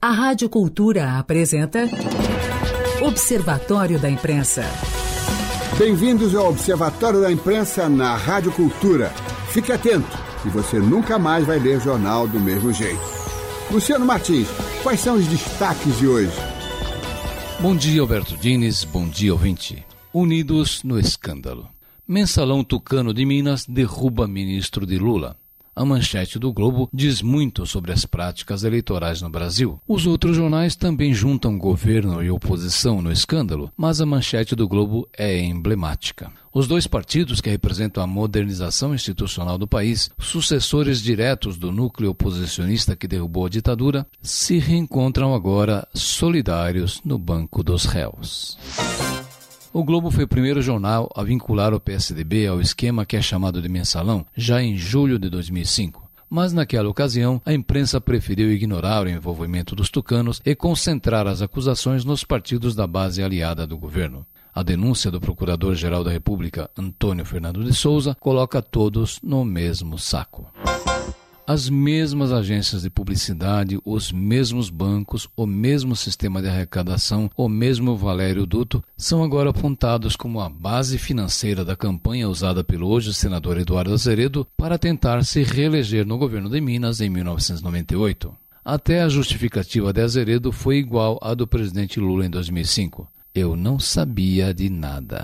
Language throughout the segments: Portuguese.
A Rádio Cultura apresenta Observatório da Imprensa. Bem-vindos ao Observatório da Imprensa na Rádio Cultura. Fique atento, que você nunca mais vai ler jornal do mesmo jeito. Luciano Martins, quais são os destaques de hoje? Bom dia, Alberto Diniz. Bom dia, ouvinte. Unidos no escândalo. Mensalão Tucano de Minas derruba ministro de Lula. A manchete do Globo diz muito sobre as práticas eleitorais no Brasil. Os outros jornais também juntam governo e oposição no escândalo, mas a manchete do Globo é emblemática. Os dois partidos que representam a modernização institucional do país, sucessores diretos do núcleo oposicionista que derrubou a ditadura, se reencontram agora solidários no banco dos réus. O Globo foi o primeiro jornal a vincular o PSDB ao esquema que é chamado de mensalão, já em julho de 2005. Mas naquela ocasião, a imprensa preferiu ignorar o envolvimento dos tucanos e concentrar as acusações nos partidos da base aliada do governo. A denúncia do Procurador-Geral da República, Antônio Fernando de Souza, coloca todos no mesmo saco. As mesmas agências de publicidade, os mesmos bancos, o mesmo sistema de arrecadação, o mesmo Valério Duto, são agora apontados como a base financeira da campanha usada pelo hoje senador Eduardo Azeredo para tentar se reeleger no governo de Minas em 1998. Até a justificativa de Azeredo foi igual à do presidente Lula em 2005. Eu não sabia de nada.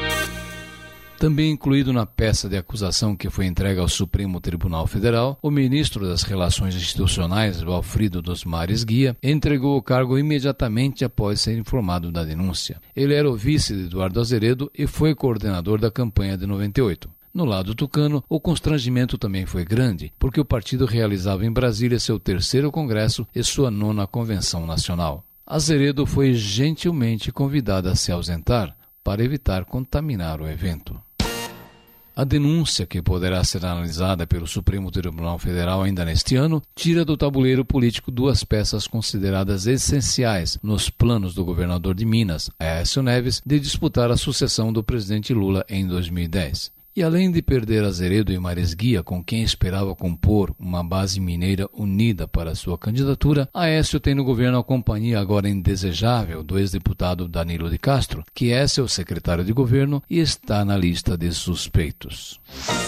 Também incluído na peça de acusação que foi entregue ao Supremo Tribunal Federal, o ministro das Relações Institucionais, Valfrido dos Mares Guia, entregou o cargo imediatamente após ser informado da denúncia. Ele era o vice de Eduardo Azeredo e foi coordenador da campanha de 98. No lado tucano, o constrangimento também foi grande, porque o partido realizava em Brasília seu 3º congresso e sua 9ª convenção nacional. Azeredo foi gentilmente convidado a se ausentar para evitar contaminar o evento. A denúncia, que poderá ser analisada pelo Supremo Tribunal Federal ainda neste ano, tira do tabuleiro político duas peças consideradas essenciais nos planos do governador de Minas, Aécio Neves, de disputar a sucessão do presidente Lula em 2010. E além de perder Azeredo e Mares Guia, com quem esperava compor uma base mineira unida para sua candidatura, Aécio tem no governo a companhia agora indesejável do ex-deputado Danilo de Castro, que é seu secretário de governo e está na lista de suspeitos.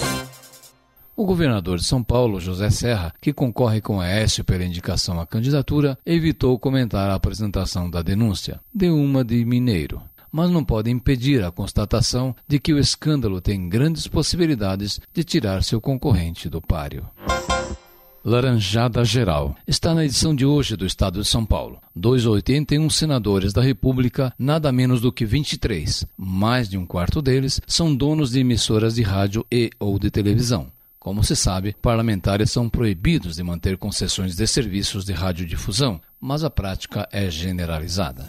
O governador de São Paulo, José Serra, que concorre com Aécio pela indicação à candidatura, evitou comentar a apresentação da denúncia. Deu uma de mineiro. Mas não pode impedir a constatação de que o escândalo tem grandes possibilidades de tirar seu concorrente do páreo. Laranjada Geral. Está na edição de hoje do Estado de São Paulo. 281 senadores da República, nada menos do que 23. Mais de um quarto deles são donos de emissoras de rádio e ou de televisão. Como se sabe, parlamentares são proibidos de manter concessões de serviços de radiodifusão, mas a prática é generalizada.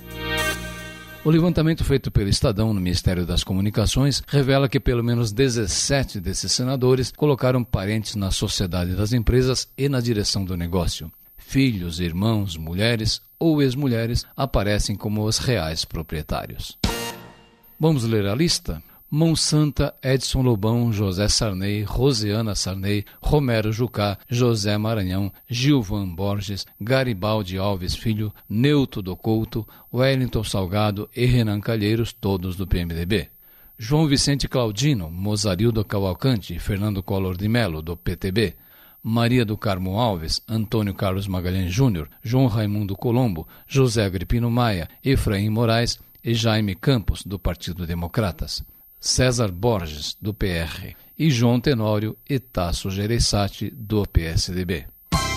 O levantamento feito pelo Estadão no Ministério das Comunicações revela que pelo menos 17 desses senadores colocaram parentes na sociedade das empresas e na direção do negócio. Filhos, irmãos, mulheres ou ex-mulheres aparecem como os reais proprietários. Vamos ler a lista? Monsanta, Edson Lobão, José Sarney, Rosiana Sarney, Romero Jucá, José Maranhão, Gilvan Borges, Garibaldi Alves Filho, Neuto do Couto, Wellington Salgado e Renan Calheiros, todos do PMDB. João Vicente Claudino, Mozarildo Cavalcante e Fernando Collor de Mello, do PTB. Maria do Carmo Alves, Antônio Carlos Magalhães Júnior, João Raimundo Colombo, José Agripino Maia, Efraim Moraes e Jaime Campos, do Partido Democratas. César Borges, do PR, e João Tenório e Tasso Gereissati, do PSDB.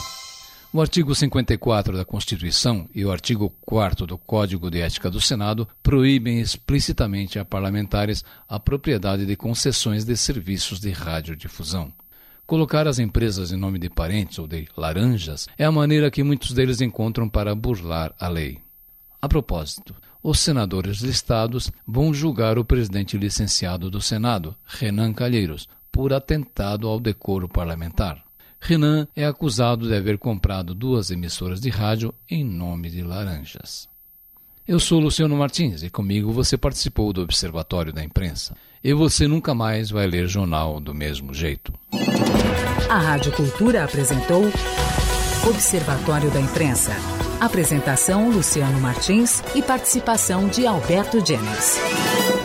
O artigo 54 da Constituição e o artigo 4º do Código de Ética do Senado proíbem explicitamente a parlamentares a propriedade de concessões de serviços de radiodifusão. Colocar as empresas em nome de parentes ou de laranjas é a maneira que muitos deles encontram para burlar a lei. A propósito, os senadores listados vão julgar o presidente licenciado do Senado, Renan Calheiros, por atentado ao decoro parlamentar. Renan é acusado de haver comprado 2 emissoras de rádio em nome de laranjas. Eu sou Luciano Martins e comigo você participou do Observatório da Imprensa. E você nunca mais vai ler jornal do mesmo jeito. A Rádio Cultura apresentou Observatório da Imprensa. Apresentação Luciano Martins e participação de Alberto Diniz.